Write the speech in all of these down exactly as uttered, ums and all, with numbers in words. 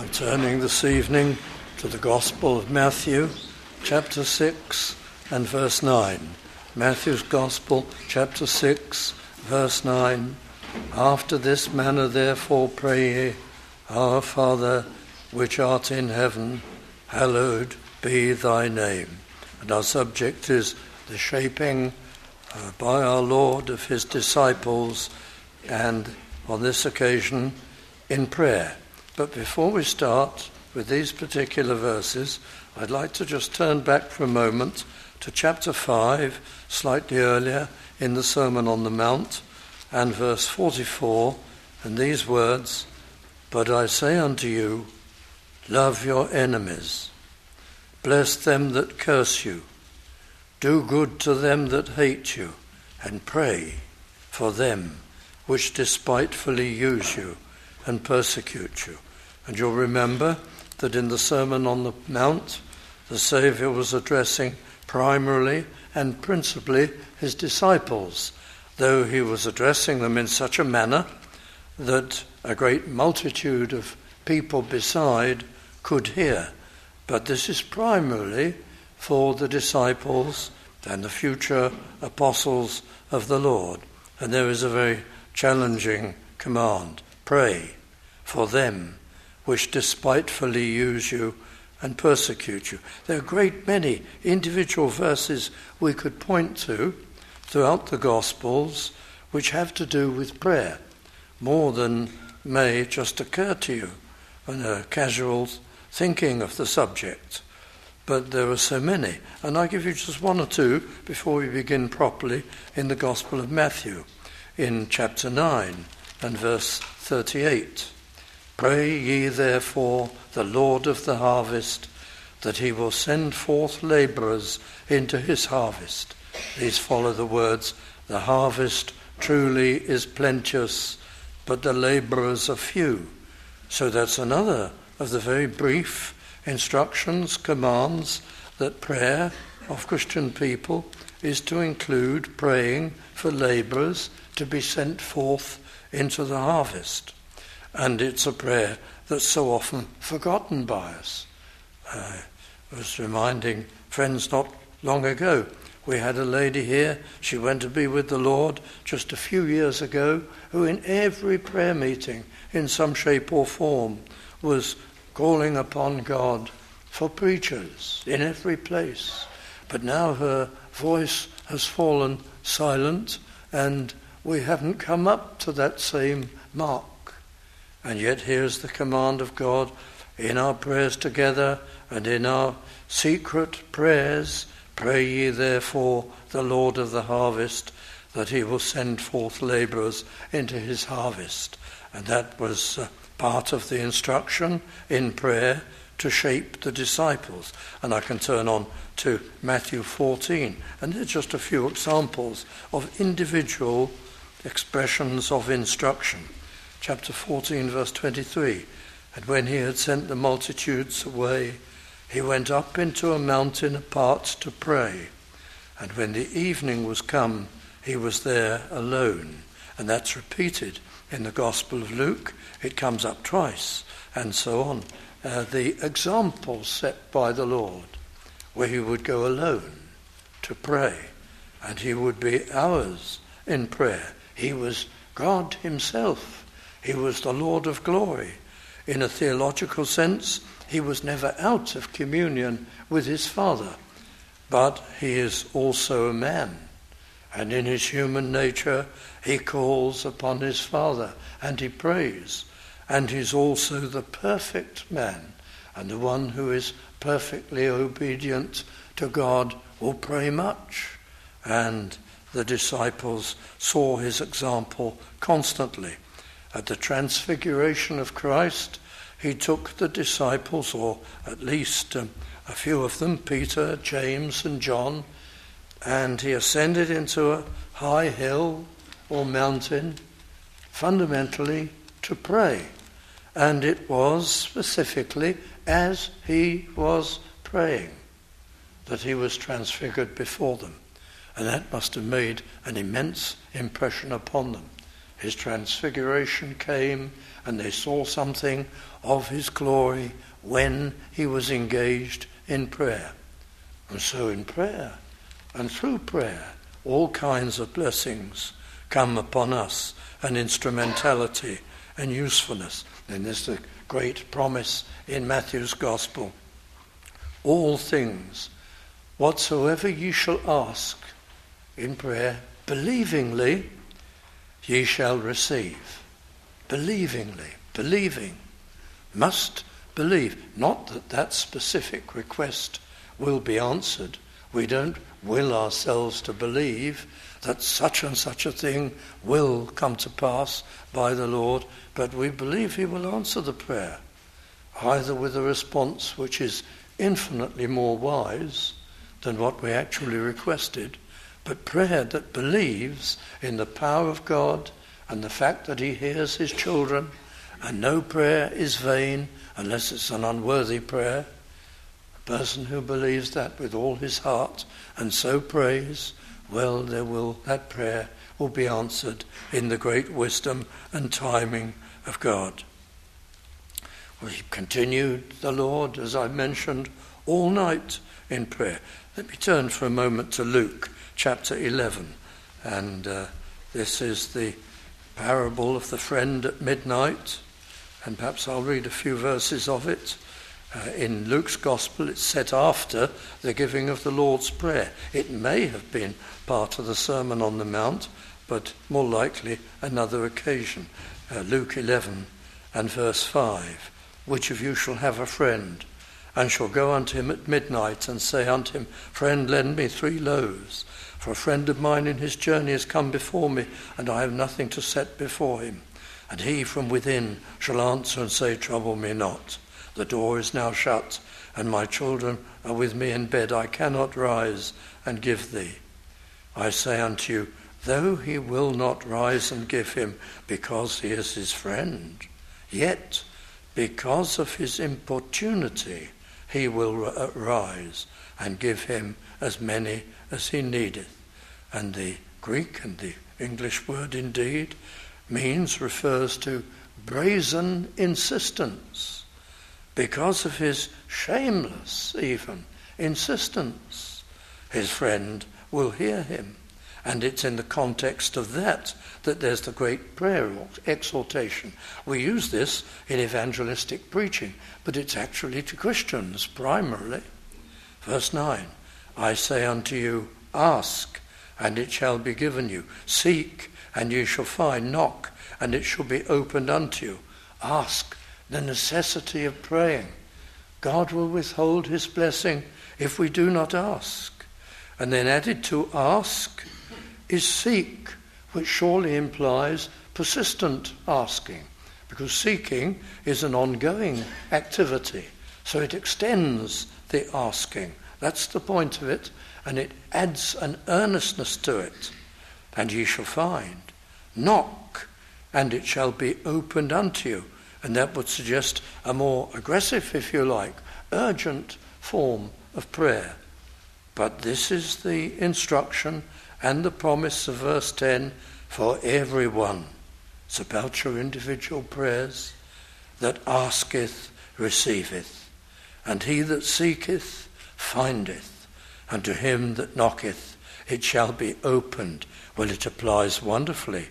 I'm turning this evening to the Gospel of Matthew, chapter six and verse nine. Matthew's Gospel, chapter six, verse nine. After this manner therefore pray ye, Our Father, which art in heaven, hallowed be thy name. And our subject is the shaping uh, by our Lord of his disciples, and on this occasion in prayer. But before we start with these particular verses, I'd like to just turn back for a moment to chapter five, slightly earlier in the Sermon on the Mount, and verse forty-four, and these words, But I say unto you, love your enemies, bless them that curse you, do good to them that hate you, and pray for them which despitefully use you and persecute you. And you'll remember that in the Sermon on the Mount, the Saviour was addressing primarily and principally his disciples, though he was addressing them in such a manner that a great multitude of people beside could hear. But this is primarily for the disciples and the future apostles of the Lord. And there is a very challenging command. Pray for them which despitefully use you and persecute you. There are a great many individual verses we could point to throughout the Gospels which have to do with prayer, more than may just occur to you in a casual thinking of the subject. But there are so many, and I'll give you just one or two before we begin properly in the Gospel of Matthew, in chapter nine and verse thirty-eight. Pray ye therefore the Lord of the harvest, that he will send forth labourers into his harvest. These follow the words, the harvest truly is plenteous, but the labourers are few. So that's another of the very brief instructions, commands, that prayer of Christian people is to include praying for labourers to be sent forth into the harvest. And it's a prayer that's so often forgotten by us. Uh, I was reminding friends not long ago, we had a lady here, she went to be with the Lord just a few years ago, who in every prayer meeting, in some shape or form, was calling upon God for preachers in every place. But now her voice has fallen silent, and we haven't come up to that same mark. And yet here's the command of God in our prayers together and in our secret prayers. Pray ye therefore the Lord of the harvest, that he will send forth labourers into his harvest. And that was uh, part of the instruction in prayer to shape the disciples. And I can turn on to Matthew fourteen, and there's just a few examples of individual expressions of instruction. Chapter fourteen, verse twenty-three. And when he had sent the multitudes away, he went up into a mountain apart to pray. And when the evening was come, he was there alone. And that's repeated in the Gospel of Luke. It comes up twice, and so on. Uh, the example set by the Lord, where he would go alone to pray, and he would be hours in prayer. He was God himself. He was the Lord of glory. In a theological sense, he was never out of communion with his Father. But he is also a man. And in his human nature, he calls upon his Father and he prays. And he's also the perfect man. And the one who is perfectly obedient to God will pray much. And the disciples saw his example constantly. At the transfiguration of Christ, he took the disciples, or at least um, a few of them, Peter, James and John, and he ascended into a high hill or mountain, fundamentally to pray. And it was specifically as he was praying that he was transfigured before them. And that must have made an immense impression upon them. his transfiguration came, and they saw something of his glory when he was engaged in prayer. And so in prayer, and through prayer, all kinds of blessings come upon us, and instrumentality and usefulness. And there's the great promise in Matthew's Gospel. All things, whatsoever ye shall ask in prayer, believingly, ye shall receive. Believingly, believing. Must believe. Not that that specific request will be answered. We don't will ourselves to believe that such and such a thing will come to pass by the Lord, but we believe he will answer the prayer, either with a response which is infinitely more wise than what we actually requested, but prayer that believes in the power of God and the fact that he hears his children, and no prayer is vain unless it's an unworthy prayer. A person who believes that with all his heart and so prays, well, there will that prayer will be answered in the great wisdom and timing of God. We continued the Lord, as I mentioned, all night in prayer. Let me turn for a moment to Luke chapter eleven, and uh, this is the parable of the friend at midnight, and perhaps I'll read a few verses of it. Uh, in Luke's Gospel, it's set after the giving of the Lord's Prayer. It may have been part of the Sermon on the Mount, but more likely another occasion. Uh, Luke eleven and verse five. Which of you shall have a friend, and shall go unto him at midnight, and say unto him, Friend, lend me three loaves, for a friend of mine in his journey has come before me, and I have nothing to set before him. And he from within shall answer and say, Trouble me not. The door is now shut, and my children are with me in bed. I cannot rise and give thee. I say unto you, though he will not rise and give him, because he is his friend, yet because of his importunity he will rise and give him as many as he needeth. And the Greek and the English word indeed means, refers to brazen insistence. Because of his shameless, even, insistence, his friend will hear him. And it's in the context of that that there's the great prayer exhortation. We use this in evangelistic preaching, but it's actually to Christians primarily. Verse nine, I say unto you, ask, and it shall be given you. Seek, and you shall find. Knock, and it shall be opened unto you. Ask. The necessity of praying. God will withhold his blessing if we do not ask. And then added to ask is seek, which surely implies persistent asking, because seeking is an ongoing activity, so it extends the asking. That's the point of it, and it adds an earnestness to it. And ye shall find. Knock, and it shall be opened unto you. And that would suggest a more aggressive, if you like, urgent form of prayer. But this is the instruction and the promise of verse ten for everyone. It's about your individual prayers. That asketh, receiveth. And he that seeketh, findeth. And to him that knocketh, it shall be opened. Well, it applies wonderfully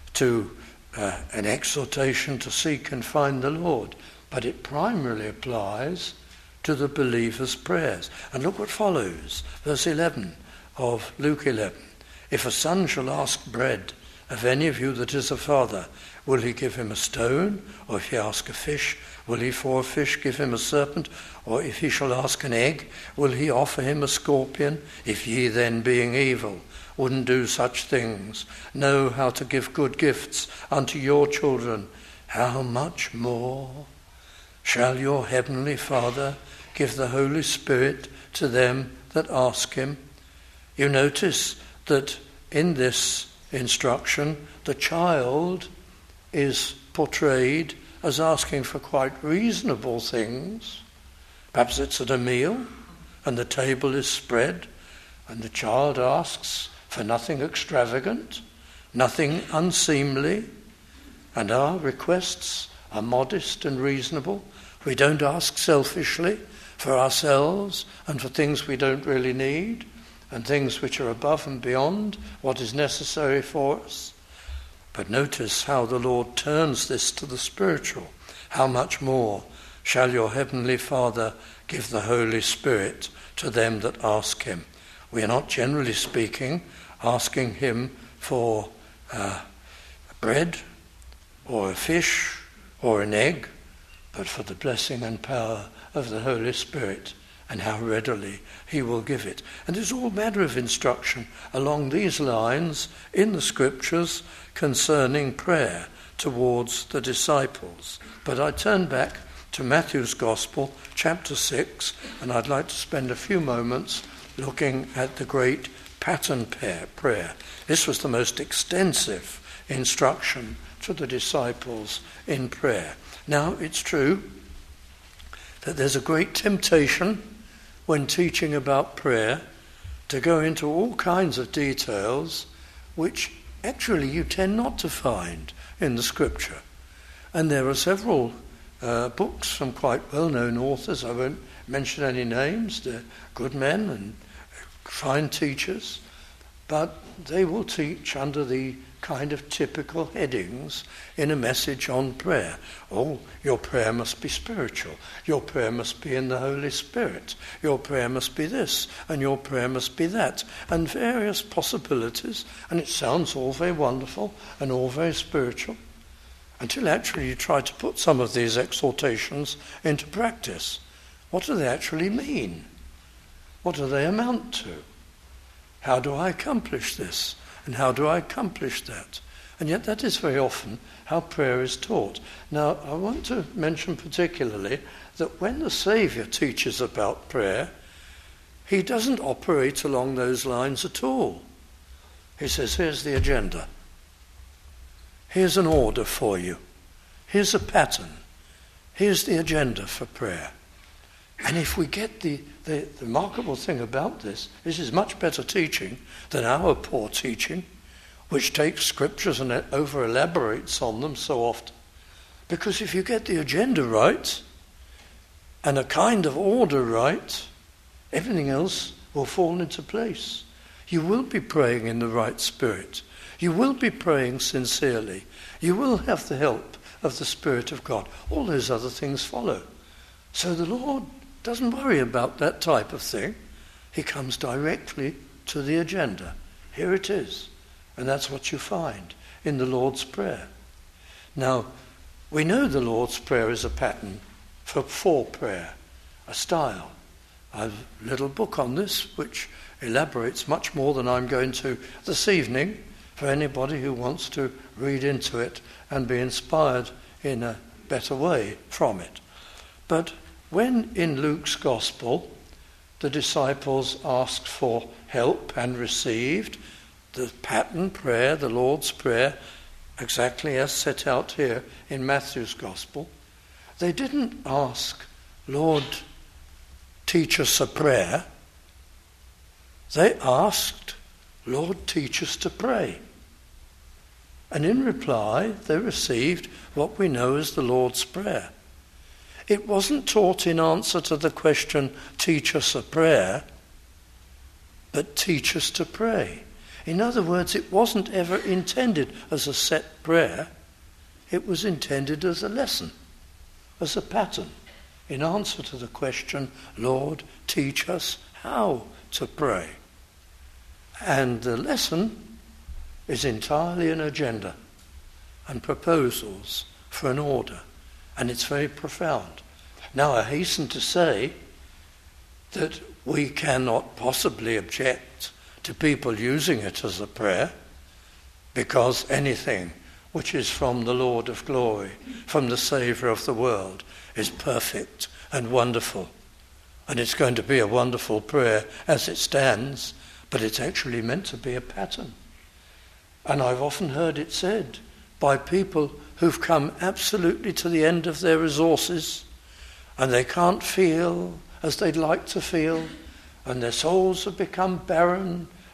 to Uh, an exhortation to seek and find the Lord, but it primarily applies to the believer's prayers. And look what follows, verse eleven of Luke eleven. If a son shall ask bread of any of you that is a father, will he give him a stone? Or if he ask a fish, will he for a fish give him a serpent? Or if he shall ask an egg, will he offer him a scorpion? If ye then, being evil, wouldn't do such things, know how to give good gifts unto your children, how much more shall your heavenly Father give the Holy Spirit to them that ask him? You notice that in this instruction, the child is portrayed as asking for quite reasonable things. Perhaps it's at a meal, and the table is spread, and the child asks for nothing extravagant, nothing unseemly, And our requests are modest and reasonable. We don't ask selfishly for ourselves and for things we don't really need and things which are above and beyond what is necessary for us. But notice how the Lord turns this to the spiritual. How much more shall your heavenly Father give the Holy Spirit to them that ask him? We are not, generally speaking, asking him for uh, bread or a fish or an egg, but for the blessing and power of the Holy Spirit, and how readily he will give it. And there's all manner of instruction along these lines in the Scriptures concerning prayer towards the disciples. But I turn back to Matthew's Gospel, chapter six, and I'd like to spend a few moments looking at the great pattern prayer. This was the most extensive instruction to the disciples in prayer. Now, it's true that there's a great temptation when teaching about prayer to go into all kinds of details which actually you tend not to find in the Scripture. And there are several uh, books from quite well-known authors. I won't mention any names. They're good men and fine teachers, but they will teach under the kind of typical headings in a message on prayer. Oh, your prayer must be spiritual. Your prayer must be in the Holy Spirit. Your prayer must be this, and your prayer must be that, and various possibilities. And it sounds all very wonderful and all very spiritual, until actually you try to put some of these exhortations into practice. What do they actually mean? What do they amount to? How do I accomplish this? And how do I accomplish that? And yet that is very often how prayer is taught. Now, I want to mention particularly that when the Saviour teaches about prayer, he doesn't operate along those lines at all. He says, here's the agenda. Here's an order for you. Here's a pattern. Here's the agenda for prayer. And if we get the, the, the remarkable thing about this, this is much better teaching than our poor teaching, which takes scriptures and over-elaborates on them so often. Because if you get the agenda right and a kind of order right, everything else will fall into place. You will be praying in the right spirit. You will be praying sincerely. You will have the help of the Spirit of God. All those other things follow. So the Lord doesn't worry about that type of thing. He comes directly to the agenda. Here it is. And that's what you find in the Lord's Prayer. Now, we know the Lord's Prayer is a pattern for, for prayer, a style. I have a little book on this which elaborates much more than I'm going to this evening for anybody who wants to read into it and be inspired in a better way from it. But when in Luke's Gospel the disciples asked for help and received the pattern prayer, the Lord's Prayer, exactly as set out here in Matthew's Gospel, they didn't ask, Lord, teach us a prayer. They asked, Lord, teach us to pray. And in reply, they received what we know as the Lord's Prayer. It wasn't taught in answer to the question, teach us a prayer, but teach us to pray. In other words, it wasn't ever intended as a set prayer. It was intended as a lesson, as a pattern, in answer to the question, Lord, teach us how to pray. And the lesson is entirely an agenda and proposals for an order. And it's very profound. Now, I hasten to say that we cannot possibly object to people using it as a prayer, because anything which is from the Lord of glory, from the Saviour of the world, is perfect and wonderful. And it's going to be a wonderful prayer as it stands, but it's actually meant to be a pattern. And I've often heard it said by people who've come absolutely to the end of their resources, and they can't feel as they'd like to feel, and their souls have become barren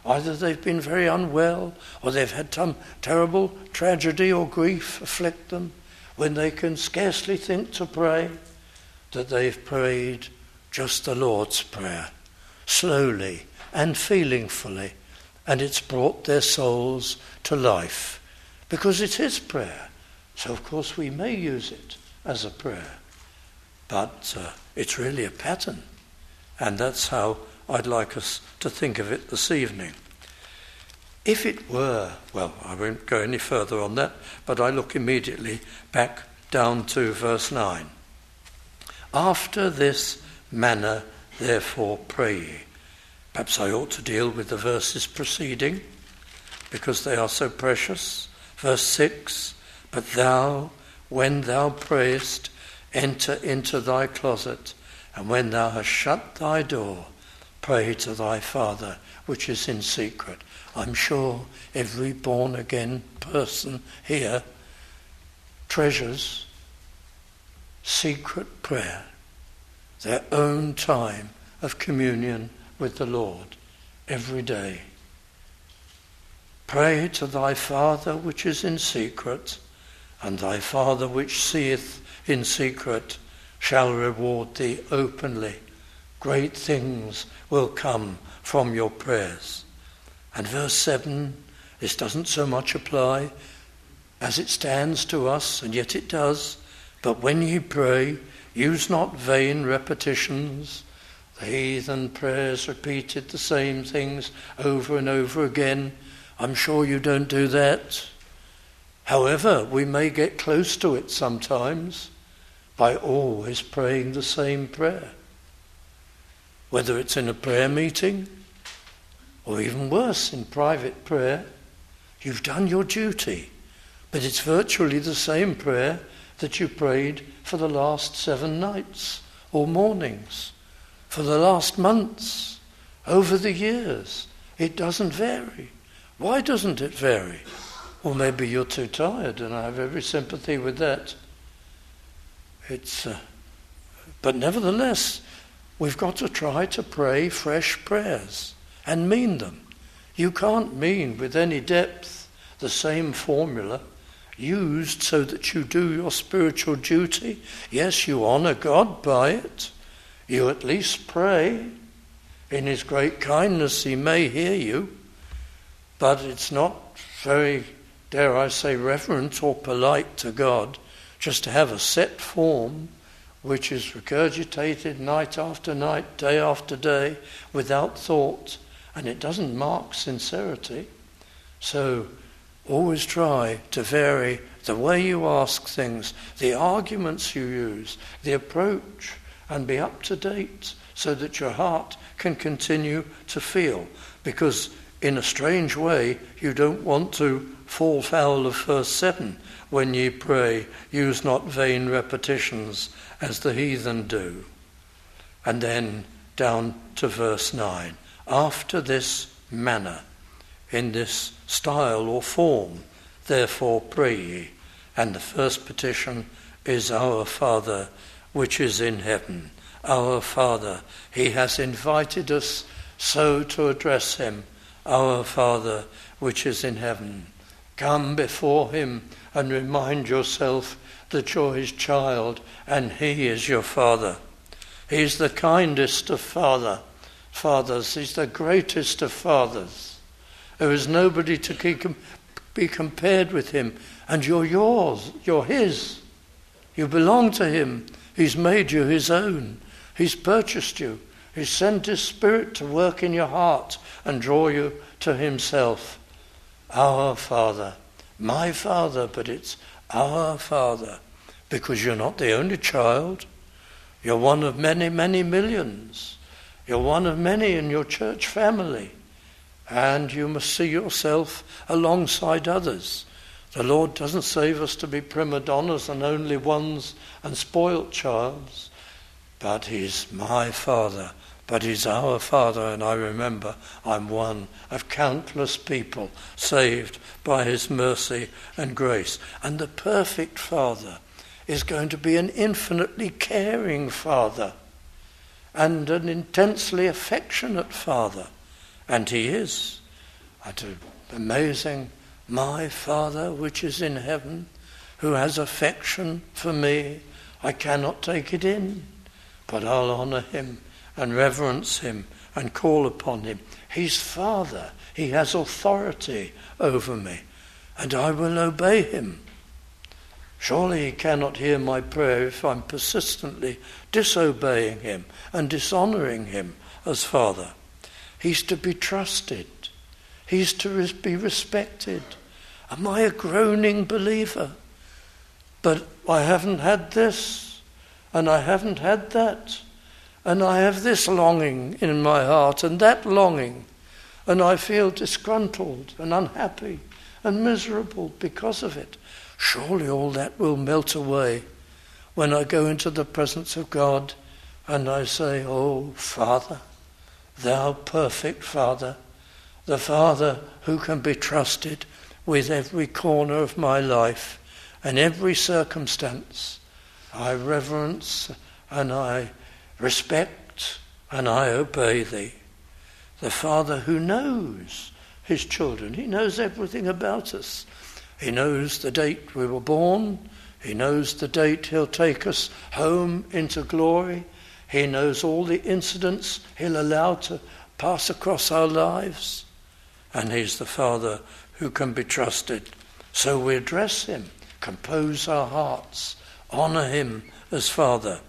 Either they've been very unwell, or they've had some terrible tragedy or grief afflict them, when they can scarcely think to pray, that they've prayed just the Lord's Prayer, slowly and feelingfully, and it's brought their souls to life, because it is prayer. So of course we may use it as a prayer, but uh, it's really a pattern, and that's how I'd like us to think of it this evening. If it were, well, I won't go any further on that, but I look immediately back down to verse nine. After this manner, therefore, pray ye. Perhaps I ought to deal with the verses preceding, because they are so precious. Verse six, but thou, when thou prayest, enter into thy closet, and when thou hast shut thy door, pray to thy Father which is in secret. I'm sure every born-again person here treasures secret prayer, their own time of communion with the Lord every day. Pray to thy Father which is in secret, and thy Father which seeth in secret shall reward thee openly. Great things will come from your prayers. And verse seven, this doesn't so much apply as it stands to us, and yet it does. But when ye pray, use not vain repetitions. The heathen prayers repeated the same things over and over again. I'm sure you don't do that. However, we may get close to it sometimes by always praying the same prayer. Whether it's in a prayer meeting, or even worse, in private prayer, you've done your duty, but it's virtually the same prayer that you prayed for the last seven nights or mornings, for the last months, over the years. It doesn't vary. Why doesn't it vary? Well, maybe you're too tired, and I have every sympathy with that. It's, uh, but nevertheless, we've got to try to pray fresh prayers and mean them. You can't mean with any depth the same formula used so that you do your spiritual duty. Yes, you honour God by it. You at least pray. In his great kindness he may hear you, but it's not very, dare I say, reverent or polite to God just to have a set form which is regurgitated night after night, day after day, without thought, and it doesn't mark sincerity. So always try to vary the way you ask things, the arguments you use, the approach, and be up to date so that your heart can continue to feel. Because in a strange way, you don't want to fall foul of verse seven. When ye pray, use not vain repetitions as the heathen do. And then down to verse nine. After this manner, in this style or form, therefore pray ye. And the first petition is our Father which is in heaven. Our Father. He has invited us so to address him. Our Father which is in heaven. Come before him and remind yourself that you're his child and he is your Father. He's the kindest of father, fathers. He's the greatest of fathers. There is nobody to be compared with him. And you're yours. You're his. You belong to him. He's made you his own. He's purchased you. He's sent his Spirit to work in your heart and draw you to himself. Our Father. My Father, but it's our Father. Because you're not the only child. You're one of many, many millions. You're one of many in your church family. And you must see yourself alongside others. The Lord doesn't save us to be prima donnas and only ones and spoilt childs. But he's my Father. But he's our Father, and I remember I'm one of countless people saved by his mercy and grace. And the perfect Father is going to be an infinitely caring Father and an intensely affectionate Father. And he is. That's amazing. My Father which is in heaven, who has affection for me, I cannot take it in, but I'll honour him and reverence him and call upon him. He's Father. He has authority over me, and I will obey him. Surely he cannot hear my prayer if I'm persistently disobeying him and dishonouring him as Father. He's to be trusted. He's to be respected. Am I a groaning believer? But I haven't had this, and I haven't had that, and I have this longing in my heart and that longing, and I feel disgruntled and unhappy and miserable because of it. Surely all that will melt away when I go into the presence of God and I say, "Oh, Father, thou perfect Father, the Father who can be trusted with every corner of my life and every circumstance, I reverence and I respect and I obey thee." The Father who knows his children. He knows everything about us. He knows the date we were born. He knows the date he'll take us home into glory. He knows all the incidents he'll allow to pass across our lives. And he's the Father who can be trusted. So we address him, compose our hearts, honour him as Father.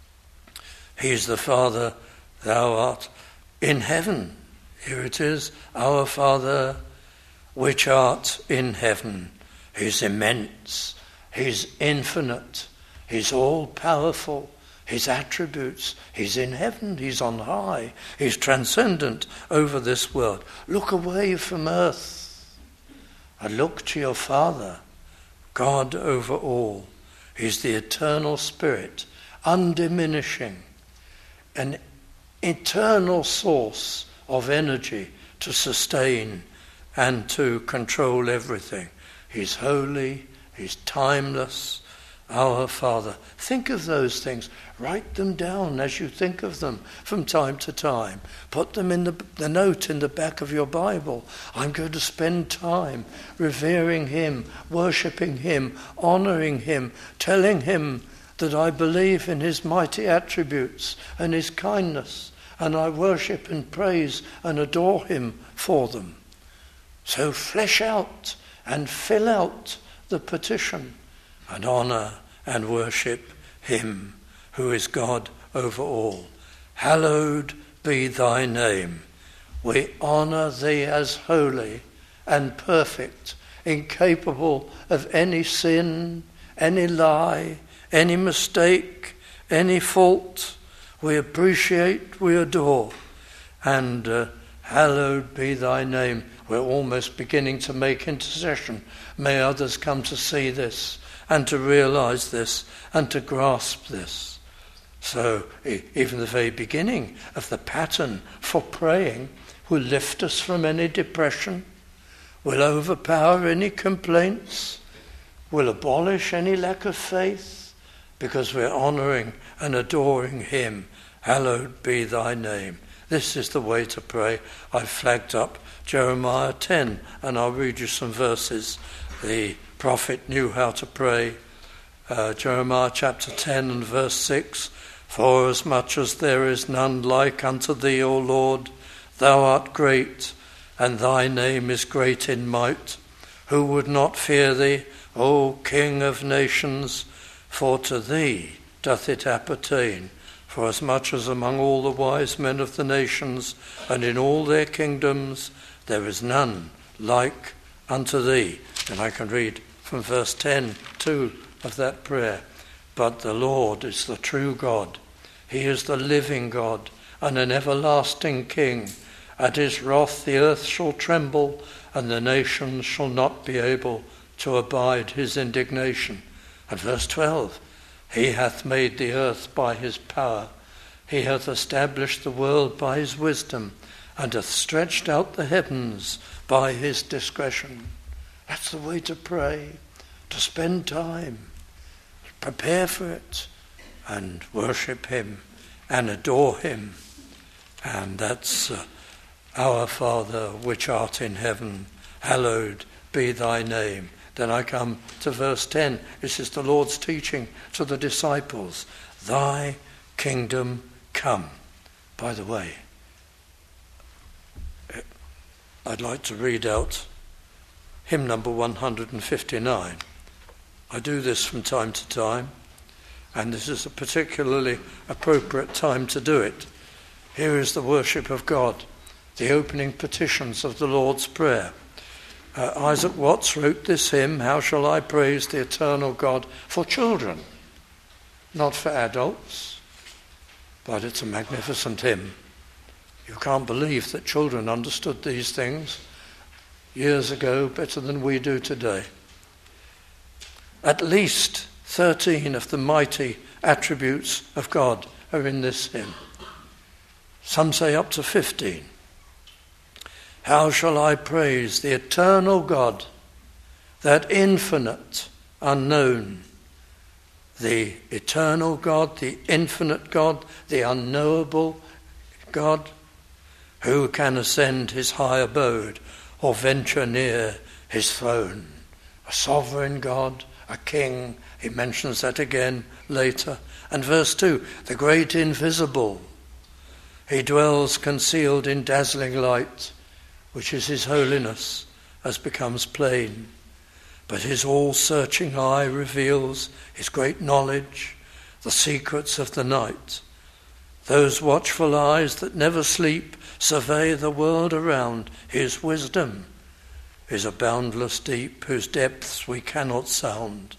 He's the Father, thou art in heaven. Here it is, our Father which art in heaven. He's immense, he's infinite, he's all-powerful, his attributes, he's in heaven, he's on high, he's transcendent over this world. Look away from earth and look to your Father, God over all. He's the eternal Spirit, undiminishing, an eternal source of energy to sustain and to control everything. He's holy, he's timeless, our Father. Think of those things. Write them down as you think of them from time to time. Put them in the, the note in the back of your Bible. I'm going to spend time revering him, worshipping him, honouring him, telling him that I believe in his mighty attributes and his kindness, and I worship and praise and adore him for them. So flesh out and fill out the petition and honour and worship him who is God over all. Hallowed be thy name. We honour thee as holy and perfect, incapable of any sin, any lie, any mistake, any fault. We appreciate, we adore, and uh, hallowed be thy name. We're almost beginning to make intercession. May others come to see this and to realise this and to grasp this. So even the very beginning of the pattern for praying will lift us from any depression, will overpower any complaints, will abolish any lack of faith, because we're honouring and adoring him. Hallowed be thy name. This is the way to pray. I've flagged up Jeremiah ten, and I'll read you some verses. The prophet knew how to pray. Uh, Jeremiah chapter ten and verse six. Forasmuch as there is none like unto thee, O Lord, thou art great, and thy name is great in might. Who would not fear thee, O King of nations? For to thee doth it appertain. For as much as among all the wise men of the nations and in all their kingdoms there is none like unto thee. And I can read from verse ten too of that prayer. But the Lord is the true God. He is the living God and an everlasting King. At his wrath the earth shall tremble, and the nations shall not be able to abide his indignation. And verse twelve, he hath made the earth by his power. He hath established the world by his wisdom, and hath stretched out the heavens by his discretion. That's the way to pray, to spend time, prepare for it, and worship him and adore him. And that's uh, Our Father, which art in heaven, hallowed be thy name. Then I come to verse ten. This is the Lord's teaching to the disciples. Thy kingdom come. By the way, I'd like to read out hymn number one hundred fifty-nine. I do this from time to time, and this is a particularly appropriate time to do it. Here is the worship of God, the opening petitions of the Lord's Prayer. Uh, Isaac Watts wrote this hymn, How Shall I Praise the Eternal God, for children, not for adults, but it's a magnificent hymn. You can't believe that children understood these things years ago better than we do today. At least thirteen of the mighty attributes of God are in this hymn. Some say up to fifteen. How shall I praise the eternal God, that infinite, unknown, the eternal God, the infinite God, the unknowable God, who can ascend his high abode or venture near his throne? A sovereign God, a king, he mentions that again later. And verse two, the great invisible, he dwells concealed in dazzling light, which is his holiness, as becomes plain. But his all-searching eye reveals his great knowledge, the secrets of the night. Those watchful eyes that never sleep survey the world around. His wisdom is a boundless deep whose depths we cannot sound.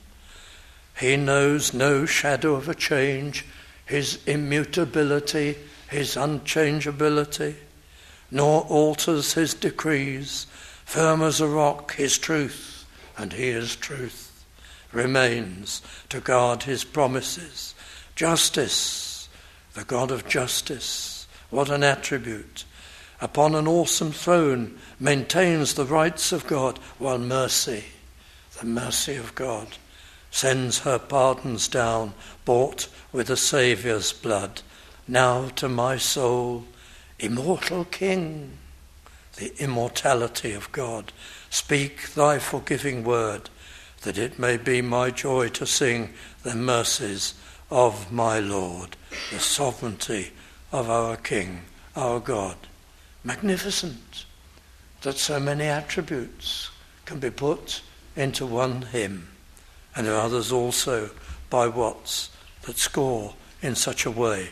He knows no shadow of a change, his immutability, his unchangeability, nor alters his decrees. Firm as a rock his truth, and he is truth, remains to guard his promises. Justice, the God of justice, what an attribute. Upon an awesome throne maintains the rights of God, while mercy, the mercy of God, sends her pardons down, bought with a Saviour's blood. Now to my soul, immortal King, the immortality of God, speak thy forgiving word, that it may be my joy to sing the mercies of my Lord, the sovereignty of our King, our God. Magnificent that so many attributes can be put into one hymn, and there are others also by Watts that score in such a way.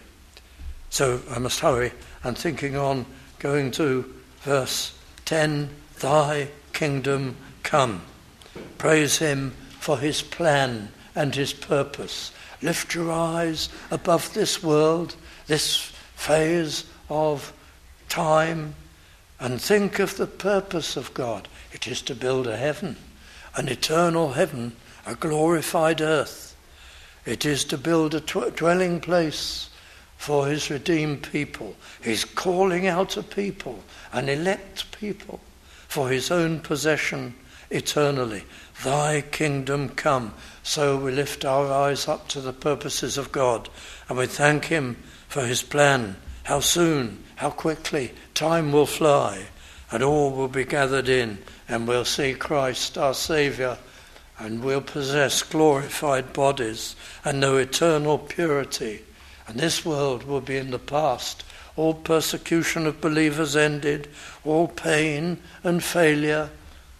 So I must hurry, and thinking on, going to verse ten, thy kingdom come. Praise him for his plan and his purpose. Lift your eyes above this world, this phase of time, and think of the purpose of God. It is to build a heaven, an eternal heaven, a glorified earth. It is to build a tw- dwelling place for his redeemed people. He's calling out a people, an elect people, for his own possession eternally. Thy kingdom come. So we lift our eyes up to the purposes of God, and we thank him for his plan. How soon, how quickly, time will fly, and all will be gathered in, and we'll see Christ our Saviour, and we'll possess glorified bodies and know eternal purity. And this world will be in the past. All persecution of believers ended, all pain and failure,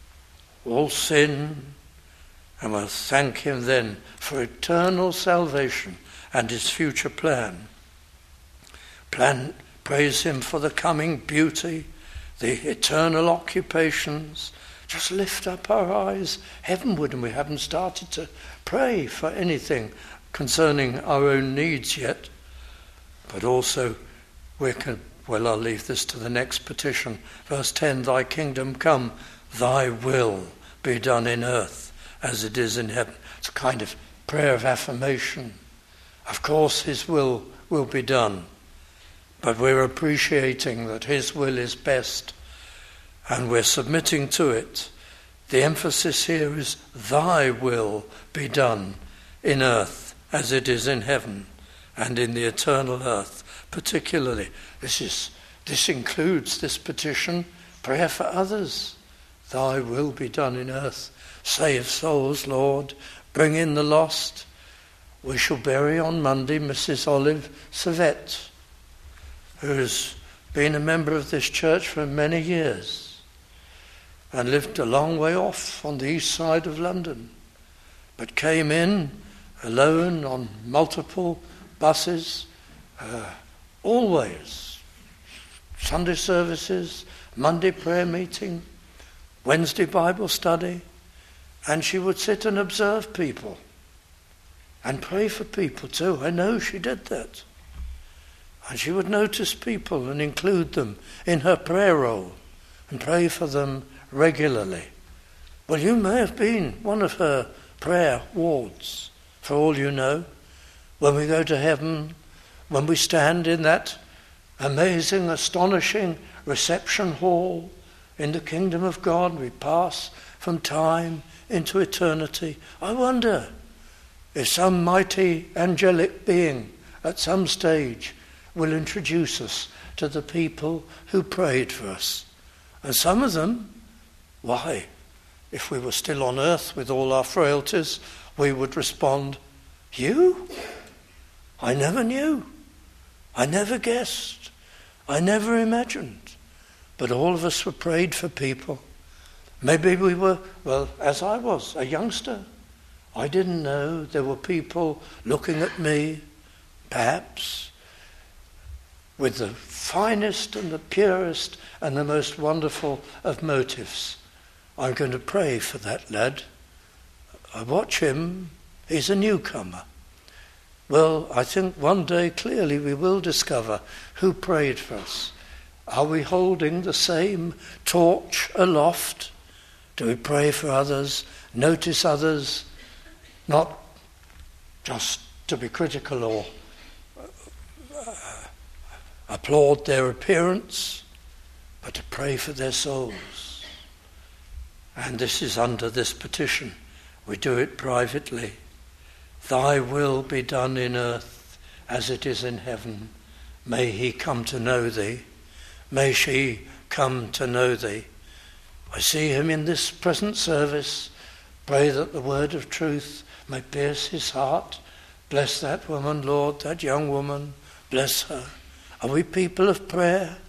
all sin. And we'll thank him then for eternal salvation and his future plan. Plan, praise him for the coming beauty, the eternal occupations. Just lift up our eyes heavenward, and we haven't started to pray for anything concerning our own needs yet. But also, we can, well, I'll leave this to the next petition. Verse ten, thy kingdom come, thy will be done in earth as it is in heaven. It's a kind of prayer of affirmation. Of course, his will will be done, but we're appreciating that his will is best, and we're submitting to it. The emphasis here is thy will be done in earth as it is in heaven, and in the eternal earth particularly. This is This includes this petition, prayer for others. Thy will be done in earth. Save souls, Lord. Bring in the lost. We shall bury on Monday Missus Olive Savette, who's been a member of this church for many years and lived a long way off on the east side of London, but came in alone on multiple buses, uh, always. Sunday services, Monday prayer meeting, Wednesday Bible study, and she would sit and observe people and pray for people too. I know she did that. And she would notice people and include them in her prayer roll and pray for them regularly. Well, you may have been one of her prayer wards, for all you know. When we go to heaven, when we stand in that amazing, astonishing reception hall in the kingdom of God, we pass from time into eternity. I wonder if some mighty angelic being at some stage will introduce us to the people who prayed for us. And some of them, why, if we were still on earth with all our frailties, we would respond, you? I never knew. I never guessed. I never imagined. But all of us were prayed for people. Maybe we were, well, as I was, a youngster. I didn't know there were people looking at me, perhaps, with the finest and the purest and the most wonderful of motives. I'm going to pray for that lad. I watch him. He's a newcomer. Well, I think one day clearly we will discover who prayed for us. Are we holding the same torch aloft? Do we pray for others, notice others, not just to be critical or uh, applaud their appearance, but to pray for their souls? And this is under this petition. We do it privately. Thy will be done in earth as it is in heaven. May he come to know thee. May she come to know thee. I see him in this present service. Pray that the word of truth may pierce his heart. Bless that woman, Lord, that young woman. Bless her. Are we people of prayer?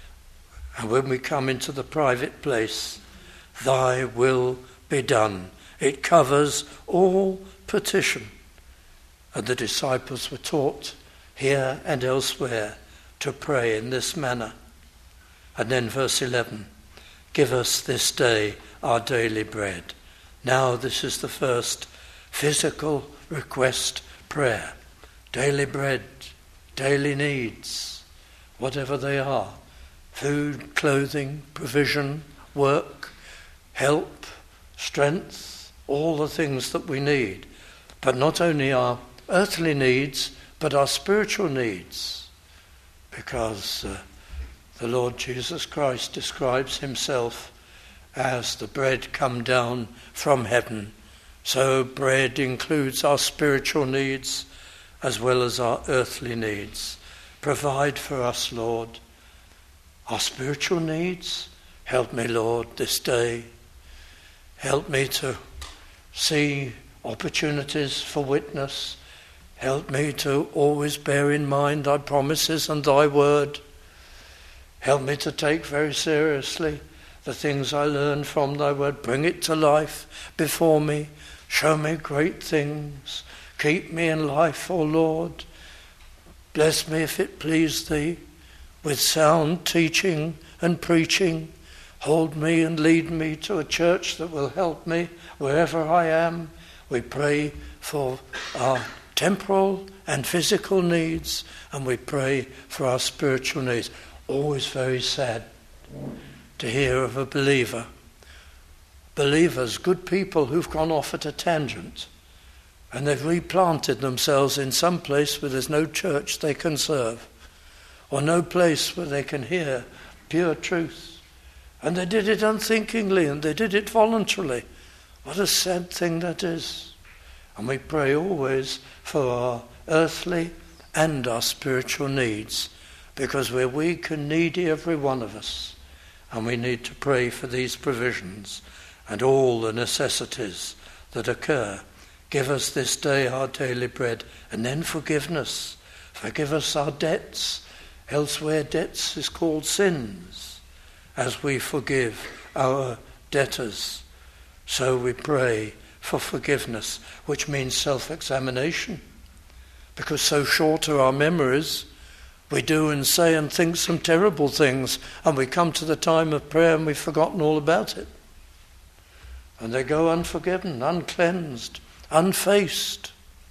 And when we come into the private place, thy will be done. It covers all petition. And the disciples were taught here and elsewhere to pray in this manner. And then verse eleven, give us this day our daily bread. Now this is the first physical request prayer. Daily bread, daily needs, whatever they are. Food, clothing, provision, work, help, strength, all the things that we need. But not only our earthly needs, but our spiritual needs. Because uh, the Lord Jesus Christ describes himself as the bread come down from heaven. So bread includes our spiritual needs as well as our earthly needs. Provide for us, Lord, our spiritual needs. Help me, Lord, this day. Help me to see opportunities for witness. Help me to always bear in mind thy promises and thy word. Help me to take very seriously the things I learn from thy word. Bring it to life before me. Show me great things. Keep me in life, O Lord. Bless me if it please thee with sound teaching and preaching. Hold me and lead me to a church that will help me wherever I am. We pray for our temporal and physical needs, and we pray for our spiritual needs. Always very sad to hear of a believer, believers, good people who've gone off at a tangent, and they've replanted themselves in some place where there's no church they can serve, or no place where they can hear pure truth. And they did it unthinkingly, and they did it voluntarily. What a sad thing that is. And we pray always for our earthly and our spiritual needs. because we're weak and needy, every one of us, and we need to pray for these provisions and all the necessities that occur. Give us this day our daily bread, and then forgiveness. Forgive us our debts. Elsewhere, debts is called sins, as we forgive our debtors. So we pray for forgiveness, which means self-examination. Because so short are our memories, we do and say and think some terrible things, and we come to the time of prayer and we've forgotten all about it. And they go unforgiven, uncleansed, unfaced.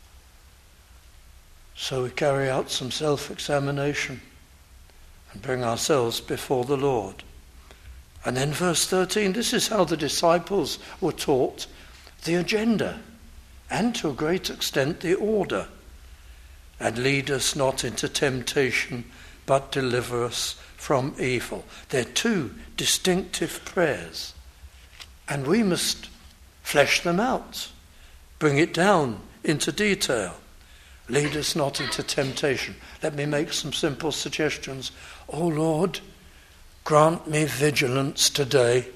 So we carry out some self-examination and bring ourselves before the Lord. And then verse thirteen, this is how the disciples were taught the agenda, and to a great extent the order. And lead us not into temptation, but deliver us from evil. They're two distinctive prayers, and we must flesh them out, bring it down into detail. Lead us not into temptation. Let me make some simple suggestions. Oh Lord, grant me vigilance today.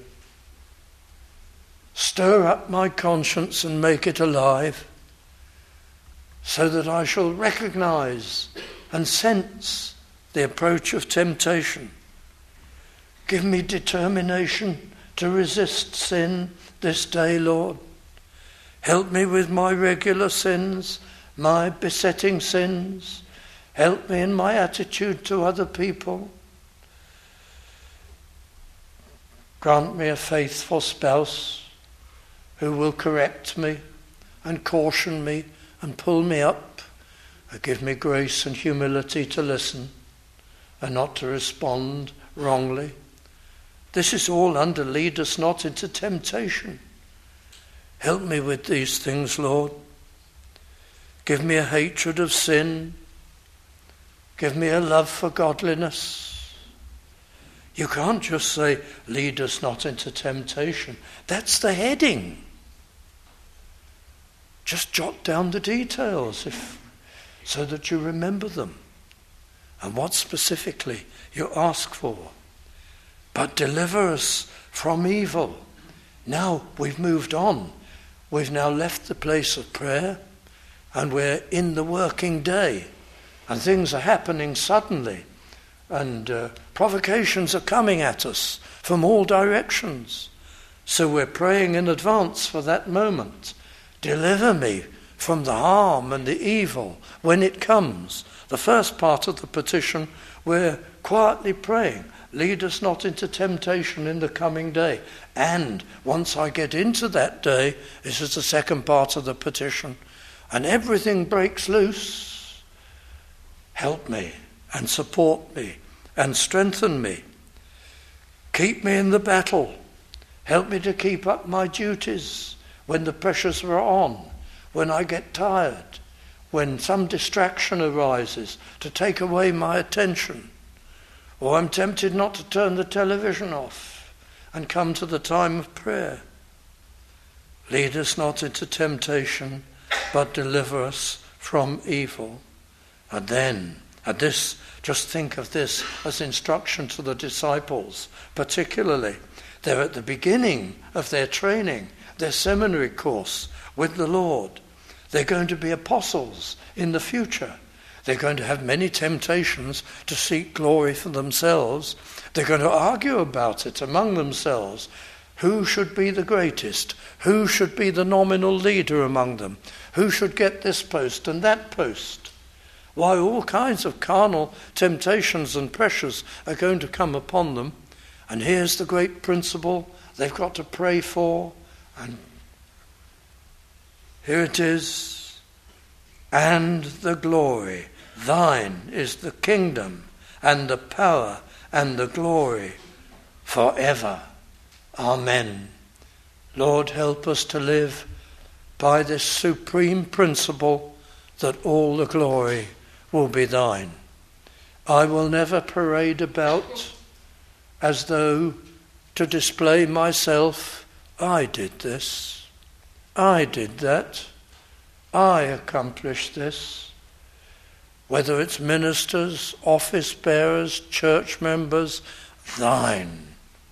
Stir up my conscience and make it alive, so that I shall recognize and sense the approach of temptation. Give me determination to resist sin this day, Lord. Help me with my regular sins, my besetting sins. Help me in my attitude to other people. Grant me a faithful spouse who will correct me and caution me and pull me up, and give me grace and humility to listen and not to respond wrongly. This is all under lead us not into temptation. Help me with these things, Lord. Give me a hatred of sin. Give me a love for godliness. You can't just say, lead us not into temptation. That's the heading. Just jot down the details if, so that you remember them and what specifically you ask for. But deliver us from evil. Now we've moved on. We've now left the place of prayer and we're in the working day, and things are happening suddenly, and uh, provocations are coming at us from all directions. So we're praying in advance for that moment. Deliver me from the harm and the evil when it comes. The first part of the petition, we're quietly praying, lead us not into temptation in the coming day. And once I get into that day, this is the second part of the petition, and everything breaks loose, help me and support me and strengthen me. Keep me in the battle. Help me to keep up my duties when the pressures are on, when I get tired, when some distraction arises to take away my attention, or I'm tempted not to turn the television off and come to the time of prayer. Lead us not into temptation, but deliver us from evil. And then, and this, just think of this as instruction to the disciples, particularly. They're at the beginning of their training, their seminary course with the Lord. They're going to be apostles in the future. They're going to have many temptations to seek glory for themselves. They're going to argue about it among themselves. Who should be the greatest? Who should be the nominal leader among them? Who should get this post and that post? Why, all kinds of carnal temptations and pressures are going to come upon them. And here's the great principle they've got to pray for. And here it is. And the glory. Thine is the kingdom and the power and the glory forever. Amen. Lord, help us to live by this supreme principle that all the glory will be thine. I will never parade about as though to display myself. I did this. I did that. I accomplished this. whether it's ministers, office bearers, church members, thine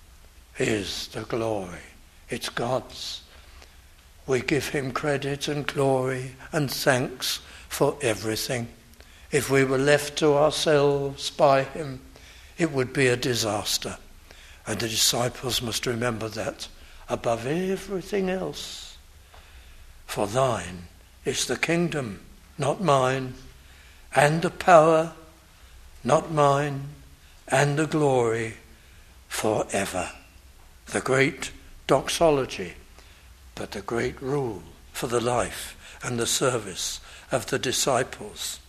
is the glory. It's God's. We give him credit and glory and thanks for everything. If we were left to ourselves by him, it would be a disaster. And the disciples must remember that above everything else. For thine is the kingdom, not mine, and the power, not mine, and the glory forever. The great doxology, but the great rule for the life and the service of the disciples.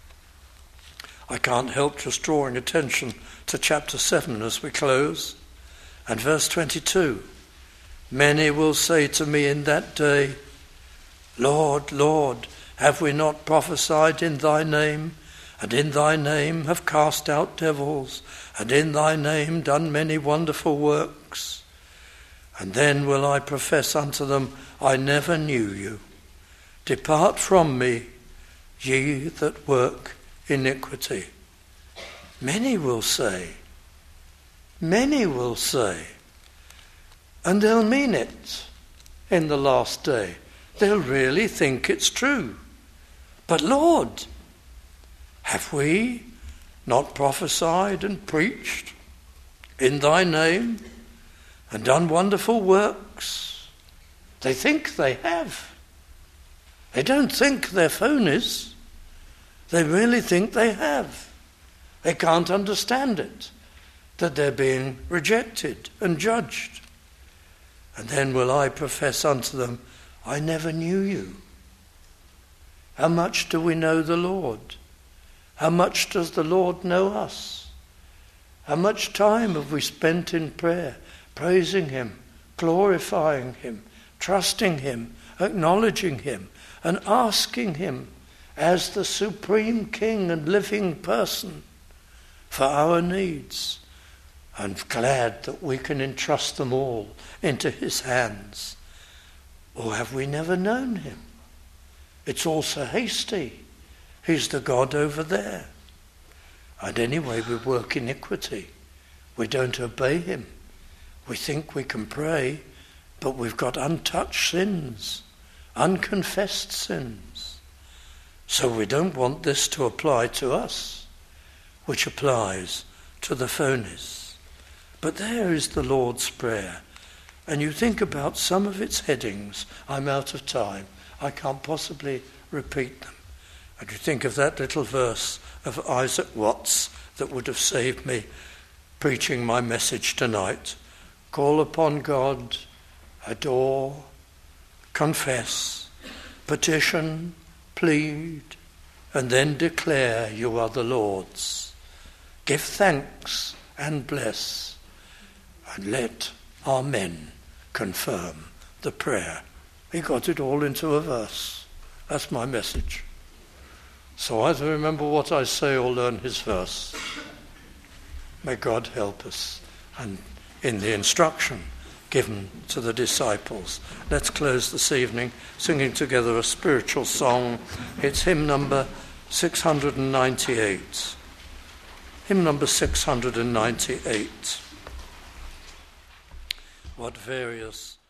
I can't help just drawing attention to chapter seven as we close, and verse twenty-two. Many will say to me in that day, Lord, Lord, have we not prophesied in thy name, and in thy name have cast out devils, and in thy name done many wonderful works? And then will I profess unto them, I never knew you. Depart from me, ye that work iniquity. Many will say, many will say, and they'll mean it in the last day. They'll really think it's true. But Lord, have we not prophesied and preached in thy name and done wonderful works? They think they have. They don't think they're phonies. They really think they have. They can't understand it, that they're being rejected and judged. And then will I profess unto them, I never knew you. How much do we know the Lord? How much does the Lord know us? How much time have we spent in prayer, praising him, glorifying him, trusting him, acknowledging him, and asking him as the supreme king and living person for our needs, and glad that we can entrust them all into his hands? Or have we never known him? It's all so hasty. He's the God over there. And anyway, we work iniquity. We don't obey him. We think we can pray, but we've got untouched sins, unconfessed sins. So we don't want this to apply to us, which applies to the phonies. But there is the Lord's Prayer. And you think about some of its headings. I'm out of time. I can't possibly repeat them. And you think of that little verse of Isaac Watts that would have saved me preaching my message tonight. Call upon God, adore, confess, petition, plead, and then declare you are the Lord's. Give thanks and bless, and let Amen confirm the prayer. He got it all into a verse. That's my message. So either remember what I say or learn his verse. May God help us. And in the instruction given to the disciples, let's close this evening singing together a spiritual song. It's hymn number six hundred ninety-eight. Hymn number six hundred ninety-eight. What various